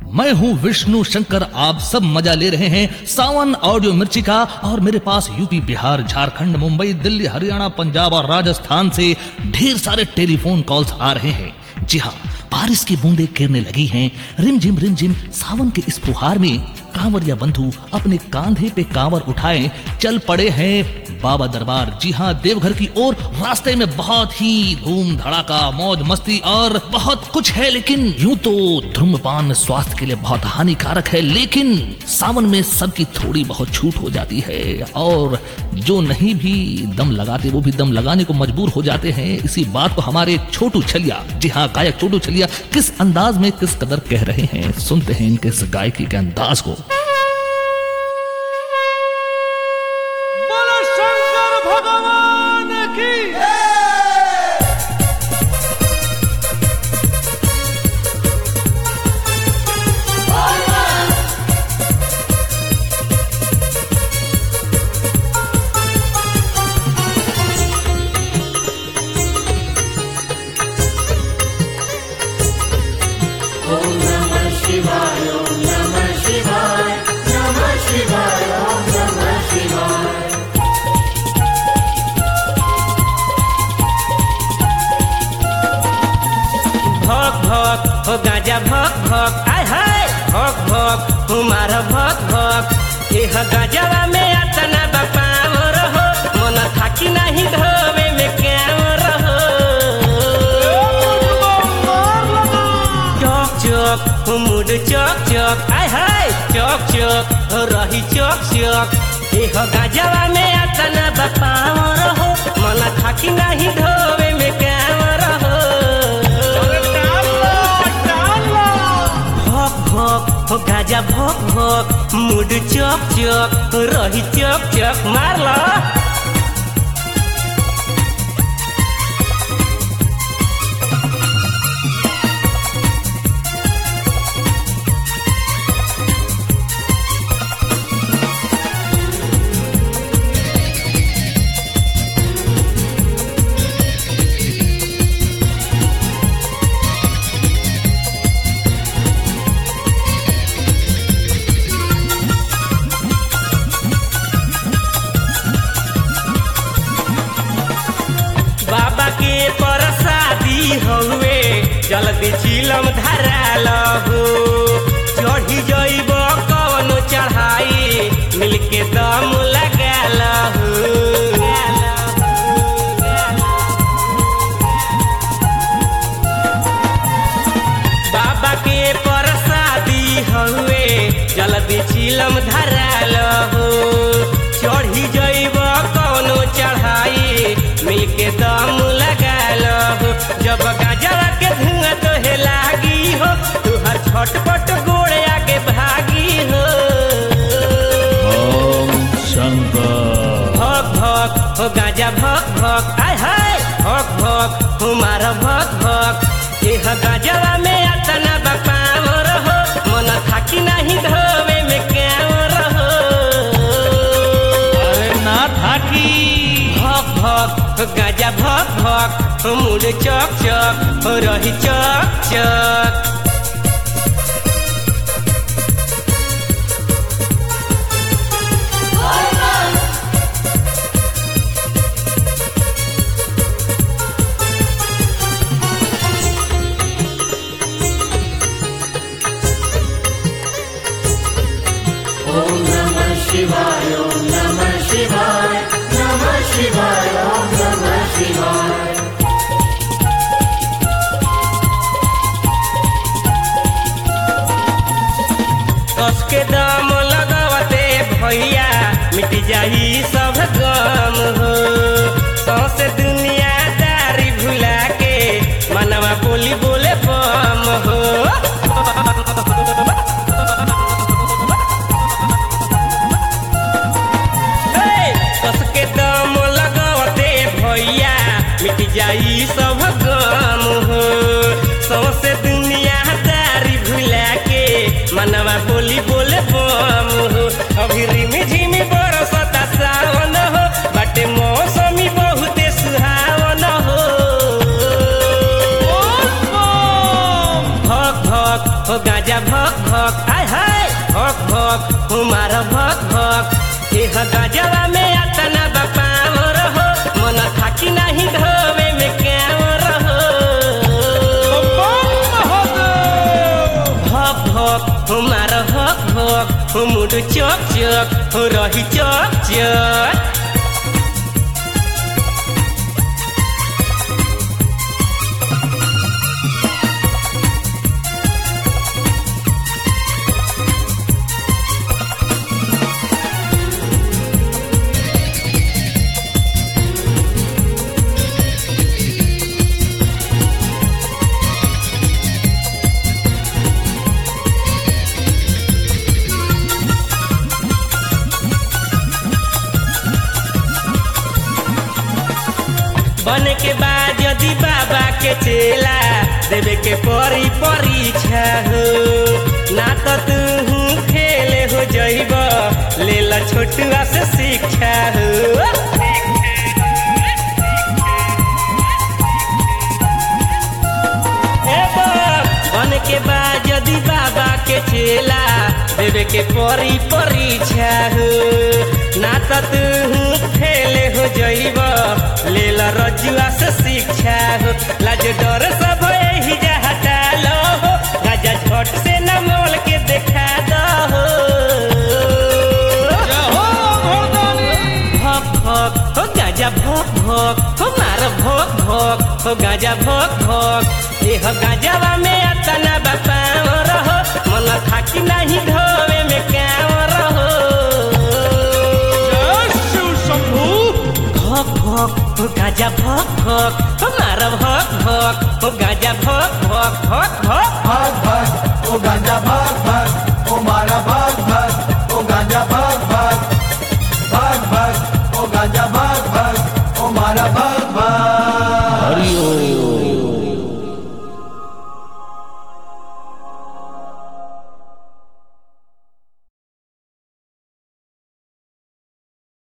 मैं हूँ विष्णु शंकर, आप सब मजा ले रहे हैं सावन ऑडियो मिर्ची का। और मेरे पास यूपी, बिहार, झारखंड, मुंबई, दिल्ली, हरियाणा, पंजाब और राजस्थान से ढेर सारे टेलीफोन कॉल्स आ रहे हैं। जी हाँ, बारिश की बूंदें गिरने लगी हैं। रिमझिम सावन के इस फुहार में कांवरिया बंधु अपने कांधे पे कांवर उठाए चल पड़े हैं बाबा दरबार। जी हाँ, देवघर की ओर। रास्ते में बहुत ही धूम धड़ाका, मौज मस्ती और बहुत कुछ है। लेकिन यूं तो धूम्रपान स्वास्थ्य के लिए बहुत हानिकारक है, लेकिन सावन में सबकी थोड़ी बहुत छूट हो जाती है और जो नहीं भी दम लगाते वो भी दम लगाने को मजबूर हो जाते हैं। इसी बात को हमारे छोटू छलिया, जी हाँ गायक छोटू छलिया, किस अंदाज में किस कदर कह रहे हैं, सुनते हैं इनके इस गायकी के अंदाज को। हो गाजा भक भक आय हाय भक भक हमार भक भक एह गाजवा में अतना बपावर हो मन थाकी नहीं धोवे में क्यावर हो चौक चौक मुड चौक चौक आय हाय चौक चौक रही चौक चौक एह गाजवा में अतना बपावर हो मन थाकी नहीं धोवे में क्यावर हो हो गाजा भोक भोक मुड चौक चौक रही चौक चौक मार लो। हौवे जल्दी चिलम धरा लहू चढ़ी जइब कवनो चढ़ाई मिलके दम लगा लहू बाबा के प्रसादी हौवे जल्दी चिलम धरा लहू चढ़ी जइब कवनो चढ़ाई मिलके दम लगा लहू जब गाजवा के धुआं तोहे लागी हो तुहर छटपट गोड़े आगे भागी हो ओम शंकर भक भक हो गाजा भक भक आय हाय भक भक हमारा भक भक एह गाजवा में अतना बपावर हो मन थाकी नहीं धोवे में क्यावर हो अरे ना थाकी भक भक गाजा भक भक मुड चौक चौक रही चौक चौक ओम नमः शिवाय ओम नमः शिवाय नमः शिवाय ओम नमः शिवाय। कस के दाम लगावते भैया मिट जाई सब गम हो सौसे दुनिया दारी भुला के मनवा बोली बोले बम हो कस के दाम लगावते भैया मिट जाई सब गम हो सौसे दुनिया दारी भुला के मनवा बोली बोले बम हो अभी रिमी झिमी बरसता सावन हो बाटे मौसमी बहुते सुहावन हो भक भक हो गाजा भक भक हो मुड चक चक हो रही चक चक। बने के बाद यदि बाबा के चेला देवे के परी परीक्षा हो ना तो तू खेले हो जइब ले ला छोटुआ से शिक्षा हो। बने के बाद यदि बाबा के चेला देवे के परी परीक्षा हो ना तो तू खेले हो जइब ले ला रजुआ से शिक्षा हो। लाज डर सब यही जा हटा लो हो गाजा झट से न मोल के देखा दो हो। भोक भोक हो गाजा भोक भोक हो मार भोक भोक हो गाजा भोक भोक एह गाजावा में अतना बापा रहो मन थाकी नहीं धोवे में काम रहो। भोक भोक हो गाजा भोक भोक हो मार भोक भोक हो गाजा भोक भोक भोक भोक।